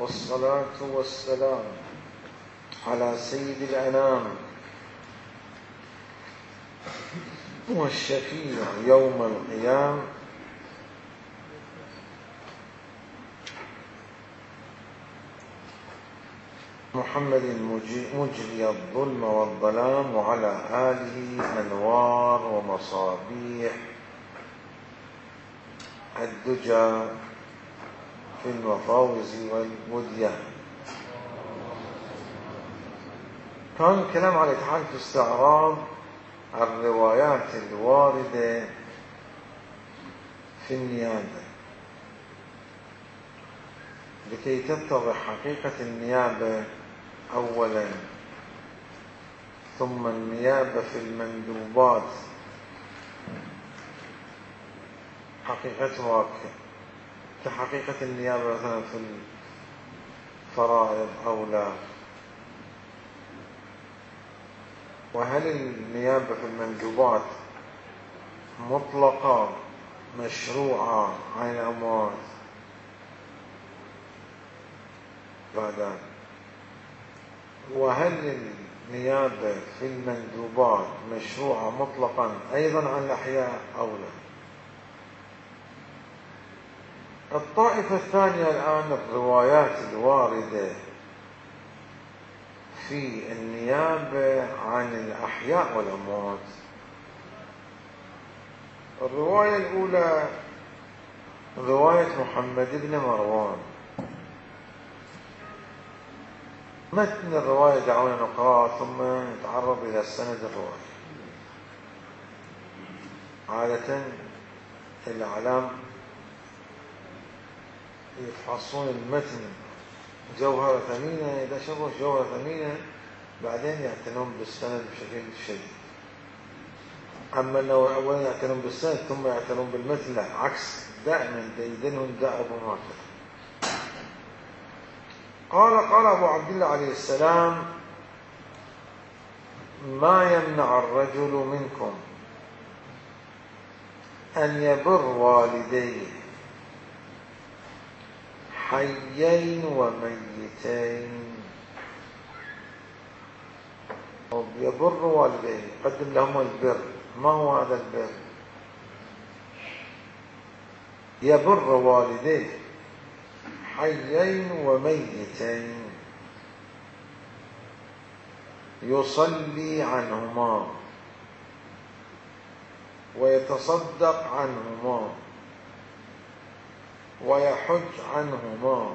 والصلاة والسلام على سيد الأنام والشفيع يوم القيامة محمد مجري الظلم والظلام، وعلى آله أنوار ومصابيح الدجى في المفاوز والوديان. كان الكلام على إتحاد في استعراض الروايات الواردة في النيابة لكي تتضح حقيقة النيابة أولا، ثم النيابة في المندوبات حقيقتها كحقيقة النيابة مثلا في الفرائض أو لا، وهل النيابة في المندوبات مطلقة مشروعة عن الأموات بعد، وهل النيابة في المندوبات مشروعة مطلقا أيضا عن الأحياء أو لا. الطائفة الثانية الآن الروايات الواردة في النيابة عن الأحياء والأموات. الرواية الأولى رواية محمد بن مروان. متن الرواية دعونا نقرأ ثم نتعرض إلى السند الرواية. عادة الأعلام يفحصون المتن جوهرة ثمينة، إذا شافوا جوهرة ثمينة بعدين يعتنون بالسند بشكل شديد. أما لو أولا يعتنون بالسند ثم يعتنون بالمتن، لا، عكس، دائما ديدنهم دأب وناطق. قال أبو عبد الله عليه السلام: ما يمنع الرجل منكم أن يبر والديه حيين وميتين. يبر والديه، يقدم لهم البر. ما هو هذا البر؟ يبر والديه حيين وميتين، يصلي عنهما ويتصدق عنهما ويحج عنهما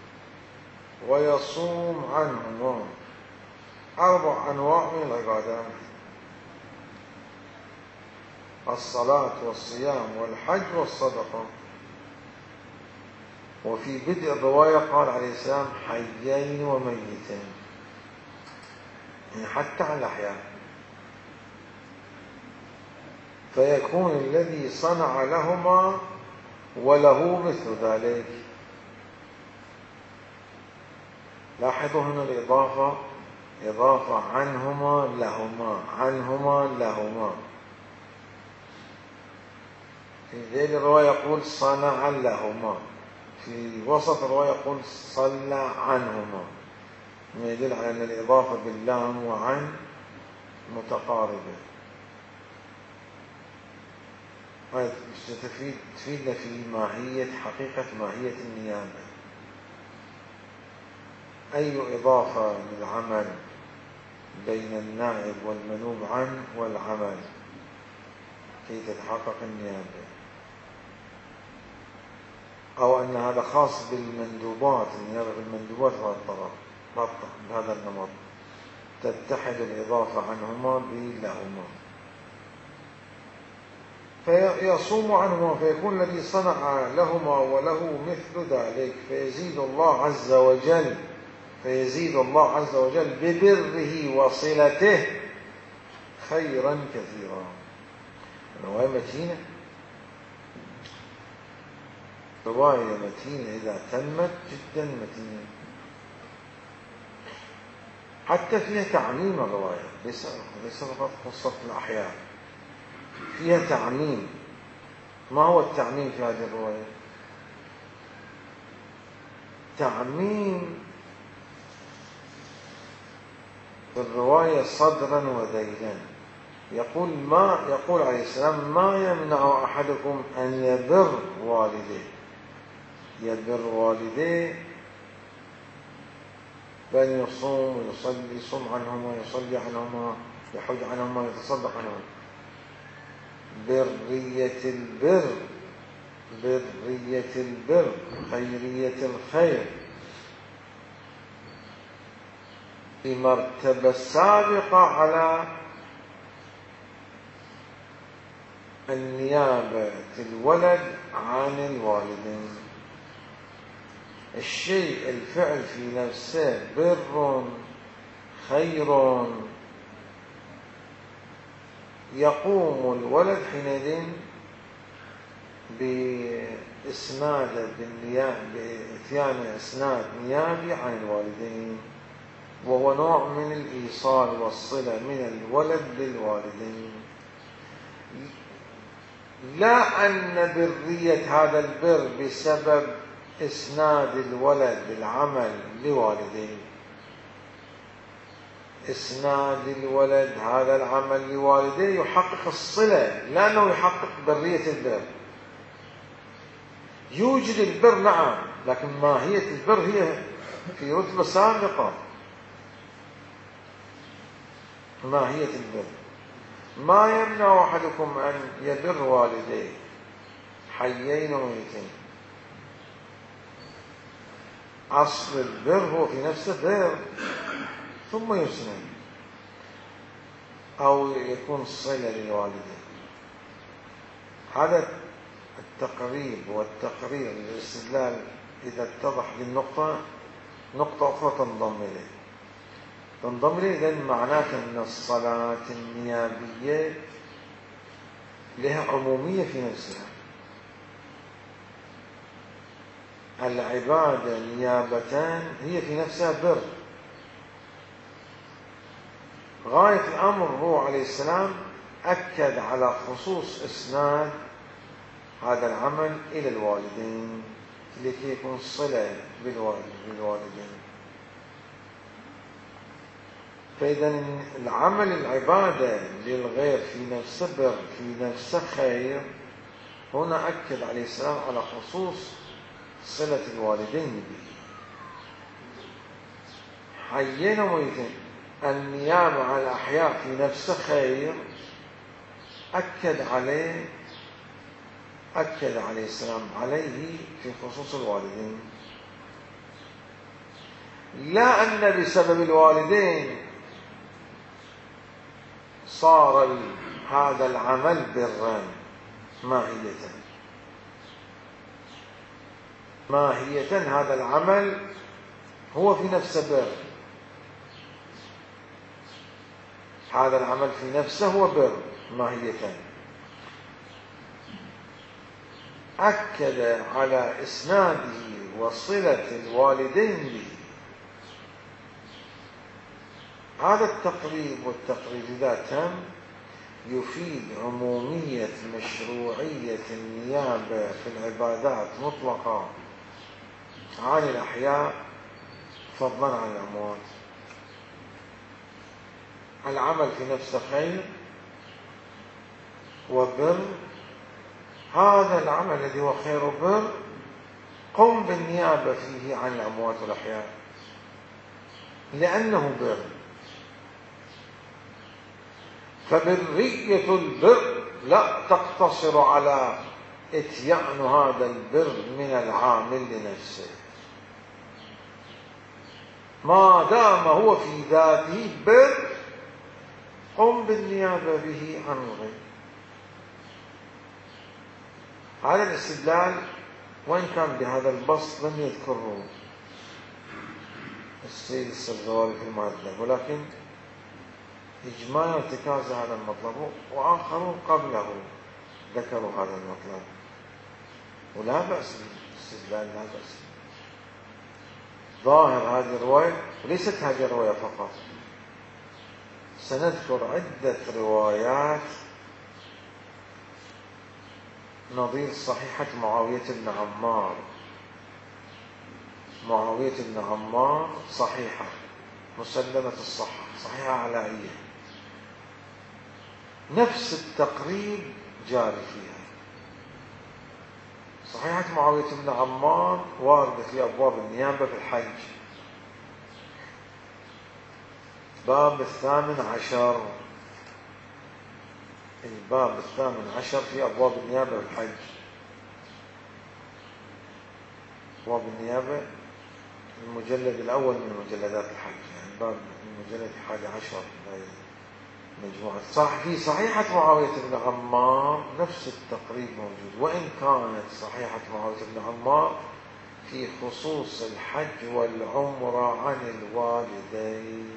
ويصوم عنهما. 4 أنواع من العبادات: الصلاة والصيام والحج والصدقة. وفي بدء الرواية قال عليه السلام: حيين وميتين، يعني حتى على الأحياء. فيكون الذي صنع لهما وله مثل ذلك. لاحظوا هنا الإضافة، إضافة عنهما لهما، عنهما لهما. في ذيل الرواية يقول صنع لهما، في وسط الرواية يقول صلى عنهما، ما يدل على أن الإضافة باللام وعن متقاربة. هذا تفيدنا في حقيقة ماهية النيابة. أي إضافة للعمل بين النائب والمنوب عنه والعمل كي تتحقق النيابة، أو أن هذا خاص بالمندوبات، النيابة بالمندوبات بهذا النمط، تتحد الإضافة عنهما بلهما. فيصوم عنهما، فيكون الذي صنع لهما وله مثل ذلك، فيزيد الله عز وجل ببره وصلته خيرا كثيرا. رواية متينة، رواية متينة إذا تمت جدا متينة، حتى فيها تعميم الرواية، ليس فقط قصة الأحياء، فيها تعميم. ما هو التعميم في هذه الرواية؟ تعميم في الرواية صدرا وذيلا. يقول عليه السلام: ما يمنع أحدكم أن يبر والديه. يبر والديه بأن يصوم ويصلي، يصوم عنهما، يصلي عنهما، يحج عنهما، يتصدق عنهما. برية البر، برية البر، خيرية الخير، في مرتبة سابقة على النيابة الولد عن الوالدين. الشيء الفعل في نفسه بر خير، يقوم الولد حينئذ بإسناد بإتيان إسناد نيابي عن الوالدين، وهو نوع من الإيصال والصلة من الولد للوالدين. لا أن برية هذا البر بسبب إسناد الولد العمل لوالديه. إسناد الولد هذا العمل لوالديه يحقق الصلة، لأنه يحقق برية البر. يوجد البر نعم، لكن ماهية البر هي في رتبة سابقة. ماهية البر: ما يمنع أحدكم أن يبر والديه حيين وميتين. أصل البر هو في نفسه بر، ثم يسند أو يكون صلة للوالدين. هذا التقريب والتقرير للاستدلال إذا اتضح للنقطة، نقطة أخرى تنضم إليه، لأن معناته أن الصلاة النيابية لها عمومية في نفسها. العبادة نيابتان هي في نفسها بر. غاية الأمر هو عليه السلام أكد على خصوص إسناد هذا العمل إلى الوالدين لكي يكون صلة بالوالدين. فإذا العمل العبادة للغير في نفسه بر، في نفسه خير، هنا أكد عليه السلام على خصوص صلة الوالدين به. حيين وميتين، النيابة على الأحياء في نفسه خير، أكد عليه السلام عليه في خصوص الوالدين. لا أن بسبب الوالدين صار هذا العمل برا ماهية هذا العمل هو في نفسه بر. هذا العمل في نفسه هو بر ماهية. أكد على إسناده وصلة الوالدين به. هذا التقريب والتقريب إذا تم يفيد عمومية مشروعية النيابة في العبادات مطلقة عن الأحياء فضلا عن الأموات. العمل في نفسه خير وبر، هذا العمل الذي هو خير وبر قم بالنيابة فيه عن الأموات والأحياء لأنه بر. فبرية البر لا تقتصر على اتيان هذا البر من العامل لنفسه، ما دام هو في ذاته بر قم بالنيابة به عن الغير. هذا الاستدلال وإن كان بهذا البسط لم يذكره السيد السبزواري في المهذب، ولكن إجمالا ارتكاز هذا المطلب، وآخرون قبله ذكروا هذا المطلب، ولا بأس بالاستدلال، لا بأس. ظاهر هذه الرواية، وليست هذه الرواية فقط، سنذكر عدة روايات نظير صحيحة معاوية بن عمار معاوية بن عمار صحيحة مسلمة الصحة، صحيحة علائية، نفس التقريب جاري فيها. صحيحة معاوية بن عمار واردة في أبواب النيابة في الحج، باب 18، الباب 18 في أبواب النيابة في الحج. أبواب النيابة المجلد الأول من مجلدات الحج، يعني باب المجلد 11 مجموعة. في صحيحة معاوية بن عمار نفس التقريب موجود، وإن كانت صحيحة معاوية بن عمار في خصوص الحج والعمرة عن الوالدين،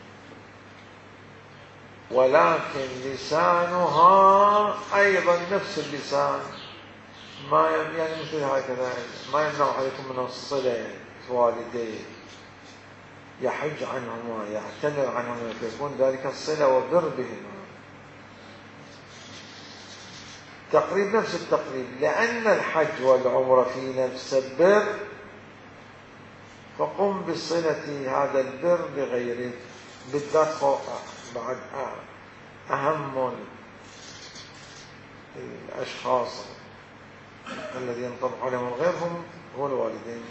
ولكن لسانها أيضا نفس اللسان، ما يعني مثل هكذا، ما يمنع عليكم من الصلة والديه، يحج عنهما يعتمر عنهما فيكون ذلك الصلة وبر بهما. تقريب نفس التقريب، لأن الحج والعمرة في نفس البر، فقم بصلة هذا البر بغيره، بالذات بعد أهم الأشخاص الذين ينطبق عليهم غيرهم هو الوالدين.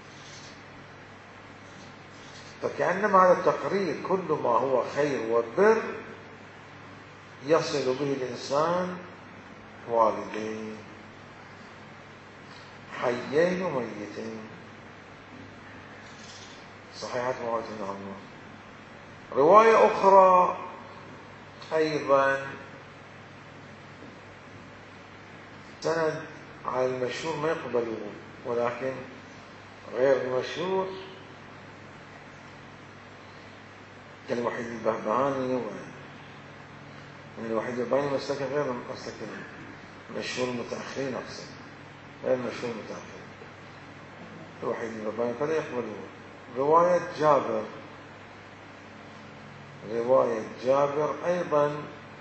فكأنما هذا التقرير كل ما هو خير وبر يصل به الإنسان والدين حيين وميتين. صحيحة معاوية بن عمار. رواية أخرى أيضا سند على المشهور ما يقبله، ولكن غير المشهور كالوحيد البهبهاني من الوحيد البهبهاني مسلك غير مسلك المشهور المتأخرين، أقصد غير المشهور المتأخرين. الوحيد البهبهاني فلا يقبله. رواية جابر أيضا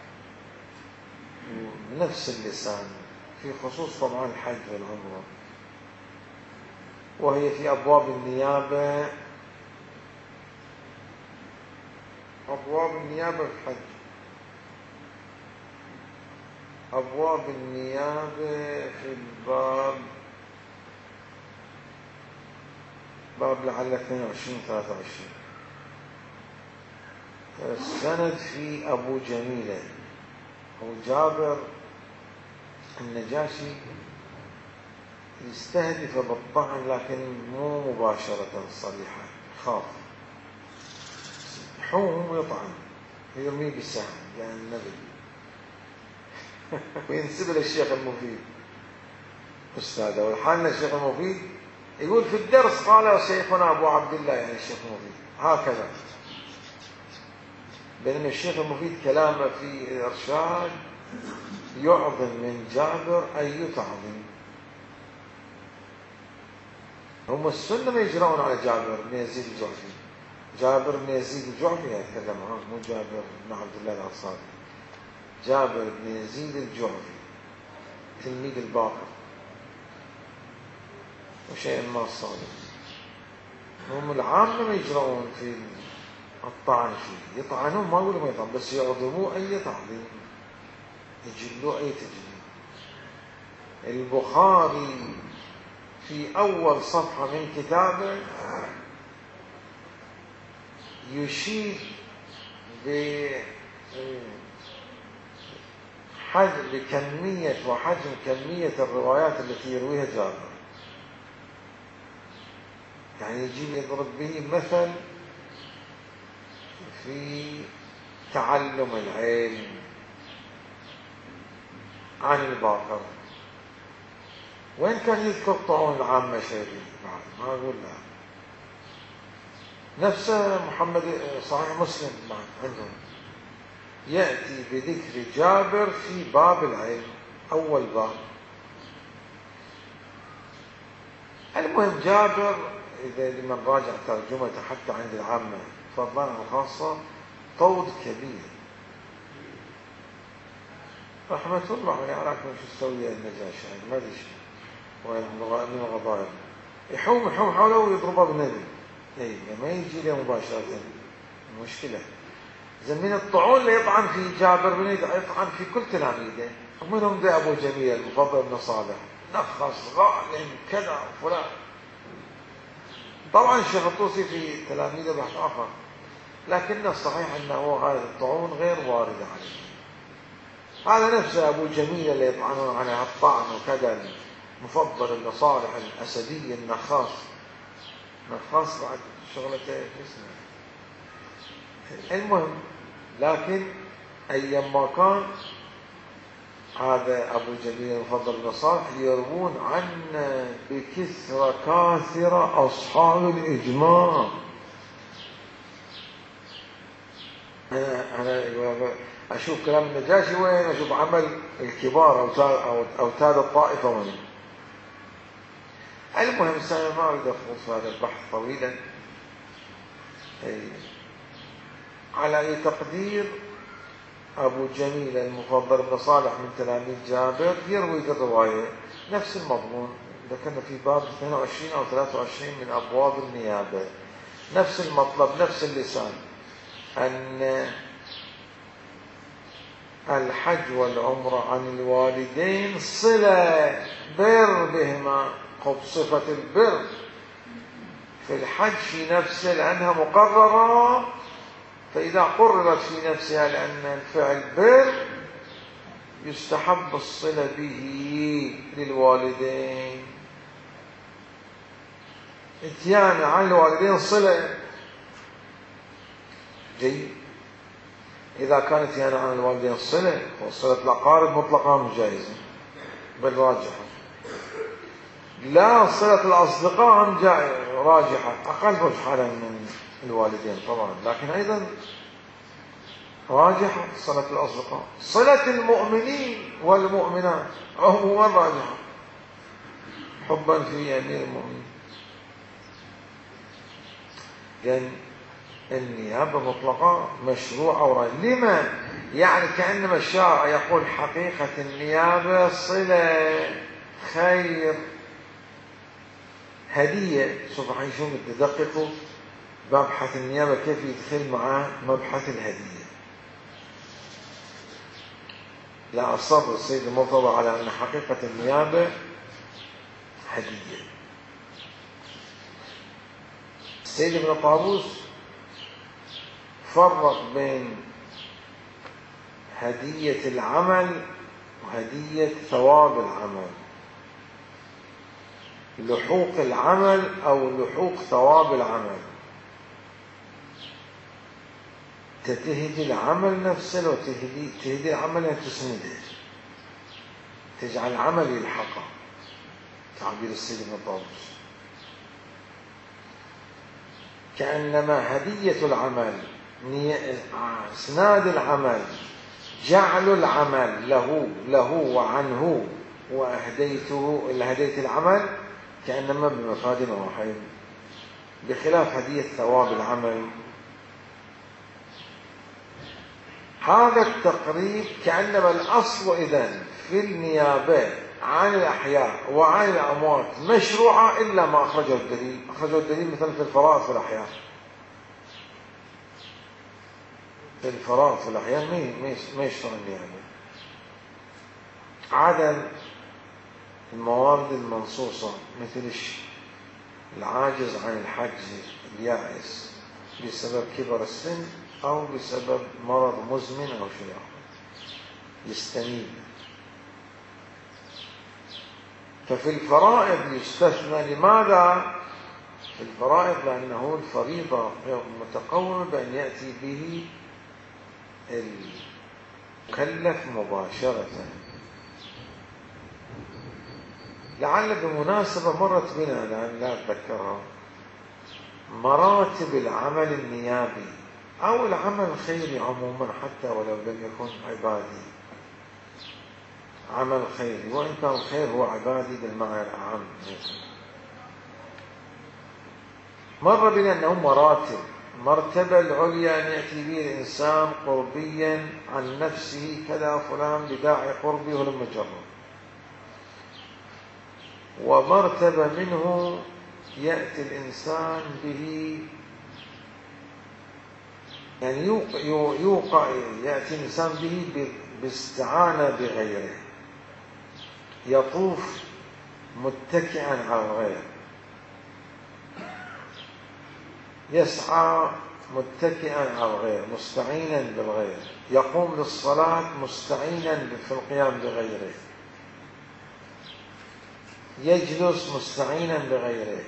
بنفس اللسان في خصوص طبعا الحج والعمرة، وهي في أبواب النيابة، أبواب النيابة في الحج، أبواب النيابة في الباب لعل 22 23. السند في أبو جميلة أو جابر النجاشي يستهدف بالطعن، لكن مو مباشرة صريحة، خاف يحوم ويطعن ويرميه بالسهم يعني النبي وينسب للشيخ المفيد أستاذه. والحالنا الشيخ المفيد يقول في الدرس قال شيخنا أبو عبد الله، يعني الشيخ المفيد هكذا، بينما الشيخ المفيد كلامه في الإرشاد يعظم من جابر أي تعظيم. هم السنة ما يجرون على جابر بن يزيد الجعفي. جابر بن يزيد الجعفي يتكلم عنه، مو جابر بن عبد الله الأنصاري. جابر بن يزيد الجعفي تلميذ الباقر وشيء ما الصالح. هم العامة ما يجرؤون في الطعن فيه، يطعنون ما يقولوا ما يطعن، بس يعظموه أي تعظيم، يجلوه أي تجليل. البخاري في أول صفحة من كتابه يشير بكمية وحجم كمية الروايات التي يرويها جابر، يعني يجي يضرب به مثل في تعلم العلم عن الباقر، وإن كان يذكر طعون العامة شيء ما أقول لا. نفسه محمد صحيح مسلم عندهم يأتي بذكر جابر في باب العلم، أول باب. المهم جابر إذا لمن راجع ترجمته حتى عند العامة فضلا الخاصة طود كبير رحمة الله عليه. أراكم شو تسوي النجاشي، ما أدري وين من الغضائب. يحوم حوله ويضربه بالنبي. ما يجي له مباشرة المشكلة. زين من الطعون اللي يطعن في جابر بن يطعن في كل تلاميذه، ومنهم ذا أبو جميل المفضل بن صالح، نخص ظالم كذا وفلان. طبعا الشيخ الطوسي في تلاميذه بحث آخر، لكن الصحيح أنه هذا الطعون غير وارد عليه. هذا نفسه أبو جميل اللي يطعنون عليه الطعن وكذا، المفضل بن صالح الأسدي النخاص بعد شغلته اسمه. المهم، لكن أيما كان هذا أبو جميل المفضل بن صالح يروون عنه بكثرة كاثرة أصحاب الإجماع. أنا أشوف كلام النجاشي وين، أشوف عمل الكبار أو تاد الطائفة وين. المهم السنة ما أريد أخوض في هذا البحث طويلا. على أي تقدير أبو جميل المفضل بن صالح من تلاميذ جابر يروي الرواية نفس المضمون، ذكرنا في باب 22 أو 23 من أبواب النيابة، نفس المطلب نفس اللسان، أن الحج والعمرة عن الوالدين صلة بر بهما، خب صفة البر في الحج في نفسه لأنها مقررة، فإذا قررت في نفسها لأن الفعل بر يستحب الصلة به للوالدين. اتيان عن الوالدين صلة جيد. إذا كانت اتيان عن الوالدين صلة، وصلة الأقارب مطلقة مش جائزة بل راجحة. لا، صلة الأصدقاء راجحة، أقل رجحة من الوالدين طبعا، لكن أيضا راجحة صلة الأصدقاء. صلة المؤمنين والمؤمنات عموما راجحة حبا في أمير المؤمنين. لأن النيابة مطلقة مشروعة وراجحة. لما؟ يعني كأنما الشارع يقول حقيقة النيابة صلة، خير، هدية. سوف حيشوف تدققوا مبحث النيابة كيف يدخل معاه مبحث الهدية. لا، أصر السيد المرتضى على أن حقيقة النيابة هدية. السيد ابن طاووس فرق بين هدية العمل وهدية ثواب العمل، لحوق العمل أو لحوق ثواب العمل. تهدي العمل نفسه وتهدي العمل تسنده، تجعل العمل يلحقه، تعبير السيد ابن طاووس. كأنما هدية العمل، اسناد العمل، جعل العمل له وعنه، وأهديته إلا هدية العمل كأنما بمفاد واحد، بخلاف هدية ثواب العمل. هذا التقريب كأنما الأصل إذن في النيابة عن الأحياء وعن الأموات مشروعة إلا ما أخرجه الدليل. أخرجه الدليل مثلا في الفرائض في الأحياء، في الفرائض في الأحياء ما يشترى النيابة. عدم الموارد المنصوصة مثل العاجز عن الحج، اليائس بسبب كبر السن أو بسبب مرض مزمن أو شيء آخر يستنيب. ففي الفرائض يستثنى. لماذا؟ في الفرائض لأنه الفريضة متقومة بأن يأتي به المكلف مباشرة. لعل بمناسبة مرت بنا الآن لا أتذكرها، مراتب العمل النيابي أو العمل الخيري عموما، حتى ولو لم يكن عبادي، عمل خيري وإن كان الخير هو عبادي بالمعنى الأعم. مر بنا أنه مراتب. مرتبة العليا أن يأتي به الإنسان قربيا عن نفسه كذا فلان بداعي قربي ولم يجرب. ومرتبة منه يأتي الإنسان به، يعني يأتي الإنسان به باستعانة بغيره، يطوف متكئا على الغير، يسعى متكئا على الغير مستعينا بالغير، يقوم للصلاة مستعينا في القيام بغيره، يجلس مستعينا بغيره،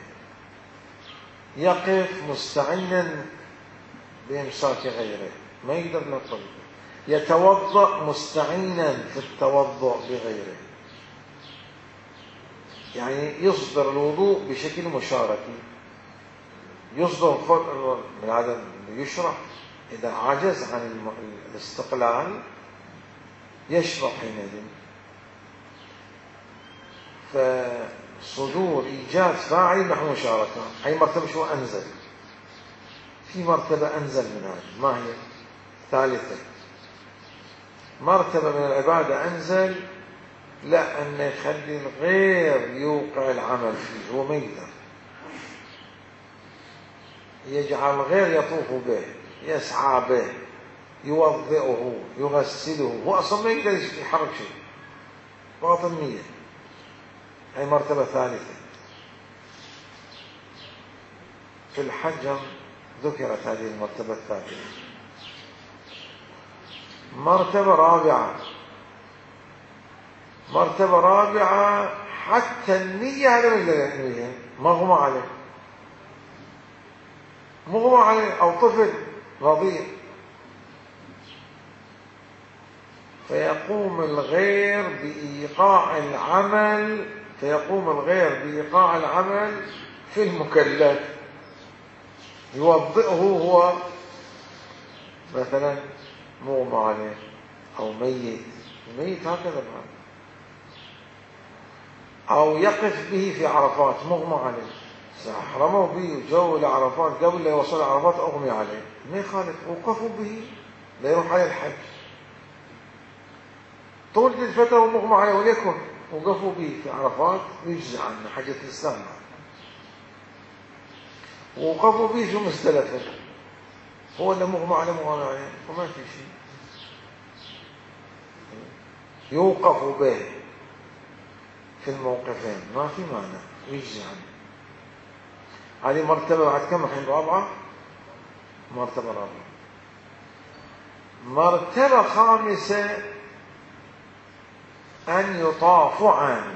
يقف مستعينا بإمساك غيره، ما يقدر يطلب، يتوضأ مستعينا في التوضؤ بغيره، يعني يصدر الوضوء بشكل مشاركي، يصدر من هذا يشرح إذا عجز عن الاستقلال يشرح حينئذ. فصدور إيجاد فاعل نحو مشاركة. هي مرتبة شو أنزل، في مرتبة أنزل من هذه، ما هي؟ ثالثة مرتبة من العبادة أنزل، لا أن يخلي الغير يوقع العمل فيه، هو ما يقدر، يجعل الغير يطوف به، يسعى به، يوضئه، يغسله، هو أصلا ما يقدر يحرك شيء، باطن نية. هي مرتبة ثالثة. في الحج ذكرت هذه المرتبة الثالثة. مرتبة رابعة حتى النية هذا ما يقدر يحميها، مغمى عليه أو طفل رضيع، فيقوم الغير بإيقاع العمل في المكلف، يوضئه هو مثلا مغمى عليه أو ميت هكذا بعد، أو يقف به في عرفات مغمى عليه، أحرموا به وجو لعرفات، قبل لا يوصل عرفات أغمي عليه، ما يخالف، وقفوا به لا يروح عليه الحج، طول الفترة ومغمى عليه وليكن وقفوا به في عرفات ويجزي عنه حجة الإسلام، ووقفوا به في مزدلفة، هو اللي مغمى عليه وما في شيء، يوقف به في الموقفين ما في معنى ويجزي عنه. هذه مرتبة بعد كم الحين؟ رابعة. مرتبة خامسة أن يطاف عنه.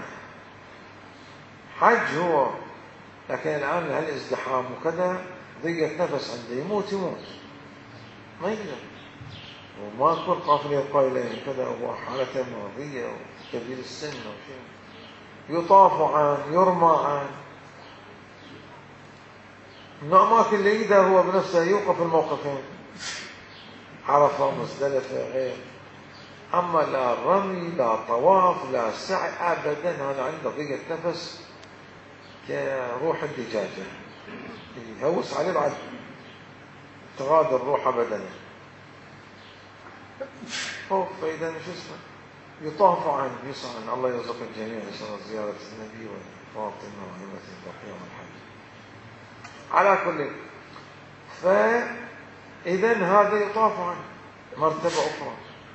حج هو، لكن الآن هالازدحام وكذا ضيقة نفس عنده، يموت ما يقدر، وما يكون قافل يبقى إليه كذا، وهو حالته مرضية وكبير السن أو شيء، يطاف عنه، يرمى عنه، من الأماكن اللي يقدر هو بنفسه يوقف الموقفين، عرفة مزدلفة غير. أما لا رمي لا طواف لا سعي أبدا، هذا عنده ضيقة نفس كروح الدجاجة، يهوس عليه بعد تغادر روحه بدنه. فإذا شو اسمه يطاف عنه، يسعى عنه. الله يرزق الجميع إن شاء الله زيارة النبي وفاطمة وهمة البقية والحج. على كل، فإذا هذا يطاف عنه مرتبة أخرى.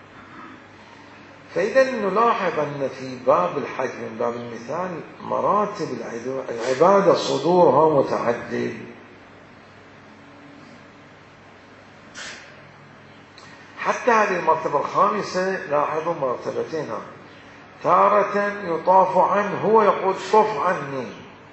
فإذا نلاحظ أن في باب الحج من باب المثال مراتب العبادة صدورها متعدد. حتى هذه المرتبة الخامسة لاحظوا مرتبتين، تارة يطاف عنه، هو يقول طف عني.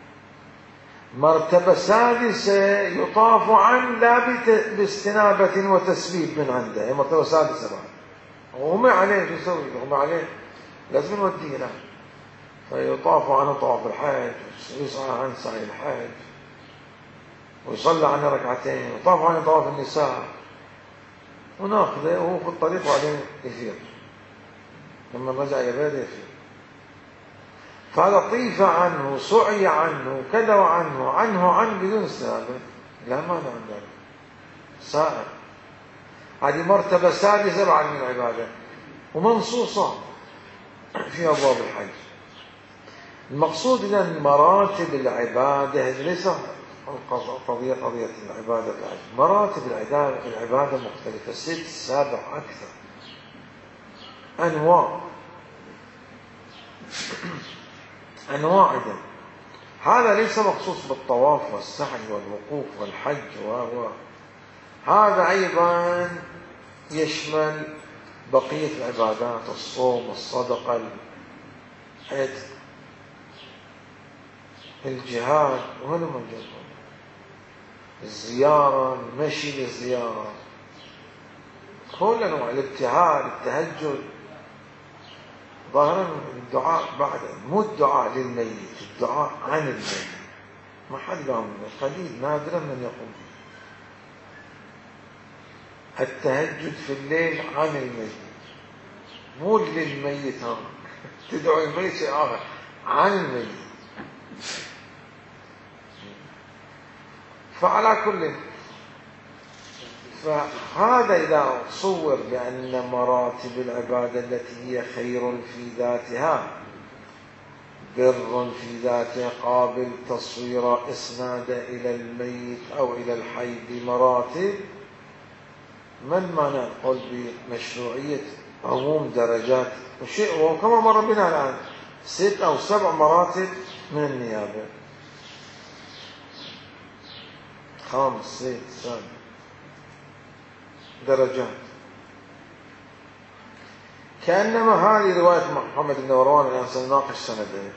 مرتبة سادسة يطاف عنه لا باستنابة وتسبيب من عنده، هي مرتبة سادسة بعد، وغمي عليه شو يسوي؟ غمي عليه لازم نوديه له، فيطاف عنه طواف الحج، ويسعى عن سعي الحج، ويصلى عنه ركعتين، ويطاف عنه طواف النساء، وناخذه وهو في الطريق وبعدين يفير لما رجع يبادئ يفير. فهذا طيف عنه، سعي عنه، كذا عنه بدون استنابة، لا مانع عن ذلك، سائر. هذه مرتبة سادسة بعد من العبادة ومنصوصة في أبواب الحج. المقصود إذن مراتب العبادة ليس قضية العبادة بعد. مراتب العبادة مختلفة، 6 7 أكثر أنواع إذن هذا ليس مخصوص بالطواف والسعي والوقوف والحج هذا أيضا يشمل بقية العبادات، الصوم، الصدقة، الحج، الجهاد، وهذا موجود، الزيارة، المشي للزيارة، كل أنواع الابتهال، التهجد، ظاهرا الدعاء بعد، مو الدعاء للميت، الدعاء عن الميت، ما حد قام، قليل نادرا من يقوم. التهجد في الليل عن الميت، مو للميت، تدعو الميت شيء آخر، عن الميت. فعلى كل، فهذا إذا صور بأن مراتب العبادة التي هي خير في ذاتها، بر في ذاته، قابل تصوير إسناد إلى الميت أو إلى الحي بمراتب، من ما نقول بمشروعية عموم درجات وشيء، وكما مر بنا الآن 6 أو 7 مراتب من النيابة، 5 6 7 درجات. كأنما هذه رواية محمد بن مروان الآن سنناقش سنده،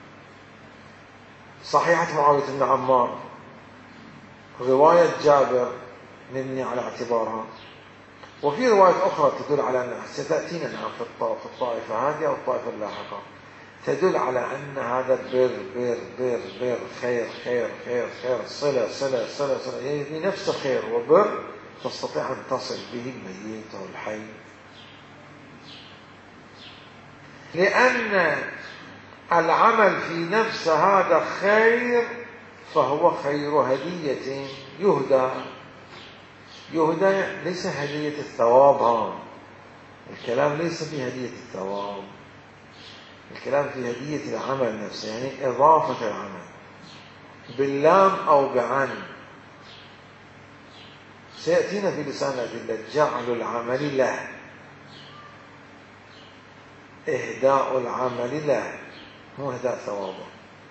صحيحة معاوية بن عمار، رواية جابر نبني على اعتبارها، وفي رواية أخرى تدل على أنها ستأتينا في الطائفة هذه أو الطائفة اللاحقة، تدل على أن هذا بر خير خير خير خير، صلة صلة صلة صلة، يعني نفس خير وبر تستطيع أن تصل به الميت أو الحي، لأن العمل في نفس هذا خير، فهو خير هدية يهدى ليس هدية الثواب، الكلام ليس في هدية الثواب، الكلام في هدية العمل نفسه، يعني إضافة العمل باللام أو بعن. سيأتينا في لسان الأدلة جعل العمل له، إهداء العمل له، مو إهداء ثوابه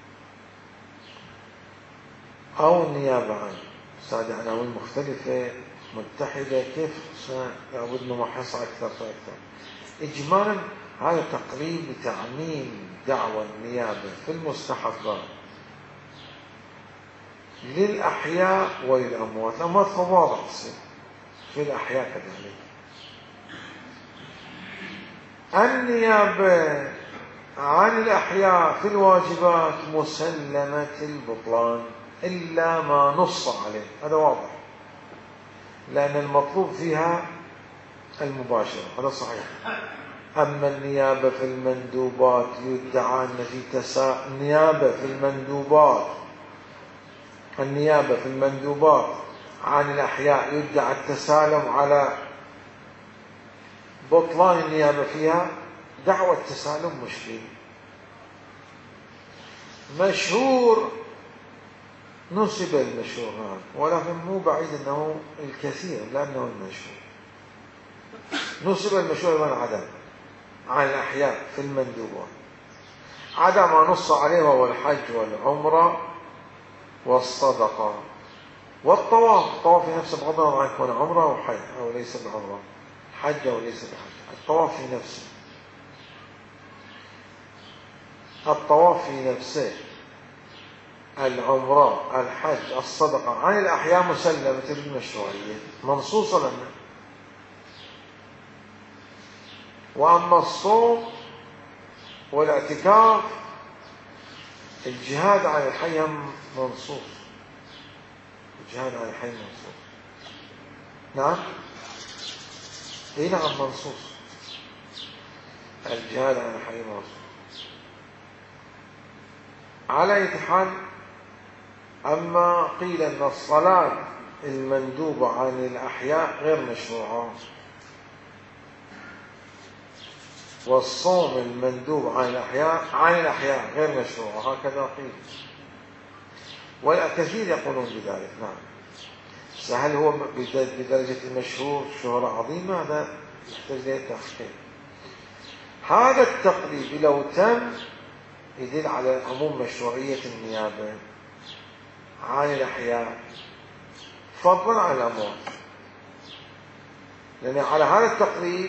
أو النيابة عنه. سادة عناوين مختلفة متحدة، كيف لابد نمحص أكثر فأكثر. إجمالا هذا تقريب لتعميم دعوى النيابة في المستحبات للأحياء وللأموات. الأموات فواضح في الأحياء كذلك. النيابة عن الأحياء في الواجبات مسلمة البطلان إلا ما نص عليه، هذا واضح، لأن المطلوب فيها المباشرة، هذا صحيح. أما النيابة في المندوبات يدعى أن في النيابة في المندوبات عن الأحياء يدعى التسالم على بطلان النيابة فيها. دعوة التسالم مشكل مشهور، نسب المشهور هذا، ولكن مو بعيد أنه الكثير، لأنه المشهور نسب المشهور من عدم عن الأحياء في المندوبات، عدا ما نص عليه وهو الحج والعمرة والصدقة والطواف. الطواف في نفسه بغض النظر عن يكون عمرة أو حج أو ليس بعمرة، حج أو ليس بحج، الطواف في نفسه العمرة، الحج، الصدقة عن الأحياء مسلمة بالمشروعية منصوصة لنا. وأما الصوم والاعتكاف، الجهاد عن الحي منصوص، الجهاد عن الحي منصوص. نعم، اي نعم منصوص، الجهاد عن الحي منصوص. على أي حال، أما قيل أن الصلاة المندوبة عن الأحياء غير مشروعة، والصوم المندوب عن الأحياء غير مشروع، هكذا قيل، والكثير يقولون بذلك. نعم. هل هو بدرجة المشهور شهرة عظيمة؟ هذا يحتاج إلى تحقيق. هذا التقريب لو تم يدل على عموم مشروعية النيابة عن الأحياء فضلا عن الأموات، لأن على هذا التقريب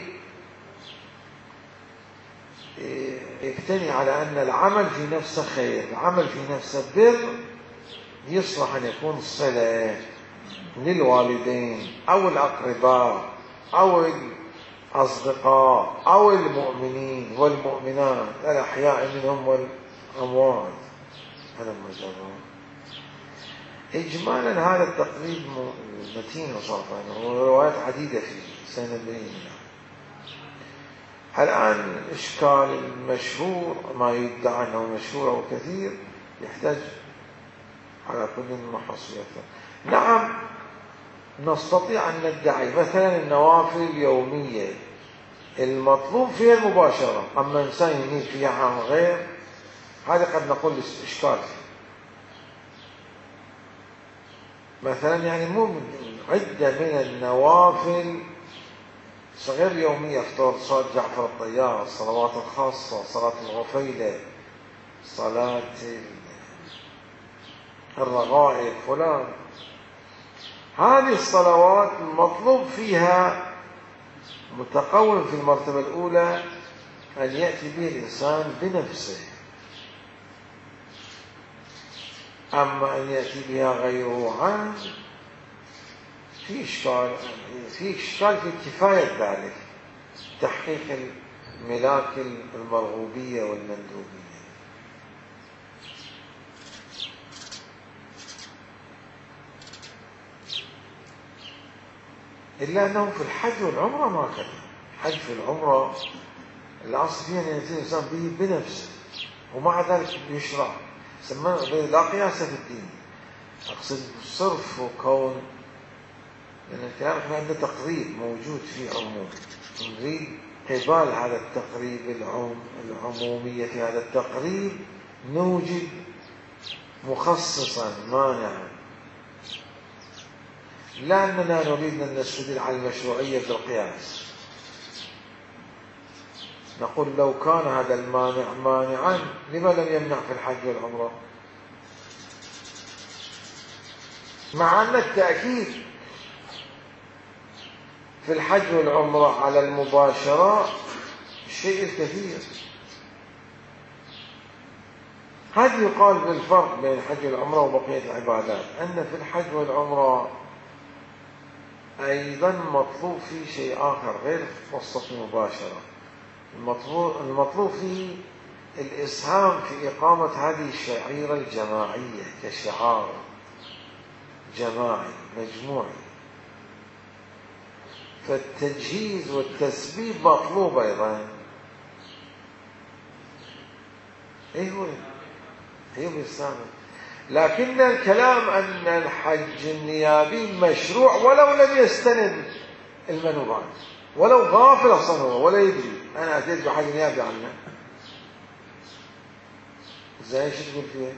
يبتني على أن العمل في نفسه خير، العمل في نفسه بر، يصلح أن يكون صلة للوالدين أو الأقرباء أو الأصدقاء أو المؤمنين والمؤمنات الأحياء منهم والأموات. هذا مجرد إجمالا هذا التقريب متين وصرفا، وروايات عديدة فيه سنبين. الآن إشكال المشهور، ما يدعى أنه مشهور أو كثير، يحتاج على كل محصيته. نعم، نستطيع أن ندعي مثلا النوافل اليومية المطلوب فيها المباشرة، أما إنسان ينيب فيها عن غير، هذا قد نقول إشكال فيه. مثلا يعني مو عدة من النوافل صغير يومية، فطور صلاة جعفر الطيار، الصلوات الخاصة، صلاة الغفيلة، صلاة الرغائب فلان، هذه الصلوات المطلوب فيها متقوم في المرتبة الأولى أن يأتي به الإنسان بنفسه، أما أن يأتي بها غيره عنه في إشكال في كفاية ذلك، تحقيق الملاك المرغوبية والمندوبية. إلا أنه في الحج والعمرة ما كذا. الحج في العمرة الأصل فيها أن يأتي الإنسان به بنفسه، ومع ذلك يشرع، لا قياس في الدين. أقصد صرف وكون، لأن الكلام احنا عندنا تقريب موجود في عموم، نريد قبال هذا التقريب العمومية في هذا التقريب نوجد مخصصا مانعا، لا أننا نريد أن نستدل على المشروعية بالقياس. نقول لو كان هذا المانع مانعا لما لم يمنع في الحج والعمرة، مع أن التأكيد في الحج والعمرة على المباشرة الشيء الكثير. هذا يقال بالفرق بين الحج والعمرة وبقية العبادات، أن في الحج والعمرة أيضا مطلوب فيه شيء آخر غير وسط المباشرة. المطلوب فيه الإسهام في إقامة هذه الشعيرة الجماعية كشعار جماعي مجموعي، فالتجهيز والتسبيب مطلوب أيضا. أيوه بالسامة. لكن الكلام أن الحج النيابي مشروع ولو لم يستند المنوبات، ولو غافل أصلا ولا يدري أنا أتيت بحج نيابي عنه، إزاي شو تقول فيه؟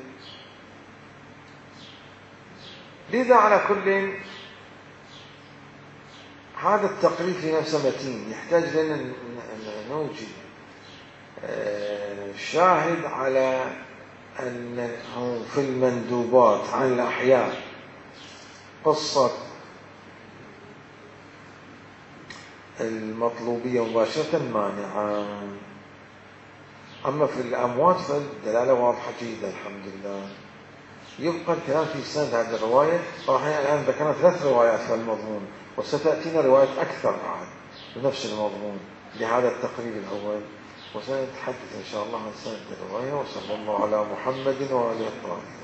لذا على كل هذا التقرير في نفسه متين، يحتاج لنا نوجد شاهد على أنه في المندوبات عن الأحياء قصة المطلوبية مباشرة مانعة، أما في الأموات فالدلالة واضحة جدا الحمد لله. يبقى الكلام في سند هذه الرواية. طبعا الآن ذكرنا 3 روايات في المضمون، وستأتينا روايات أكثر بعد بنفس المضمون لهذا التقريب الأول، وسنتحدث إن شاء الله عن سند الرواية. وصلى الله على محمد وآله الطاهرين.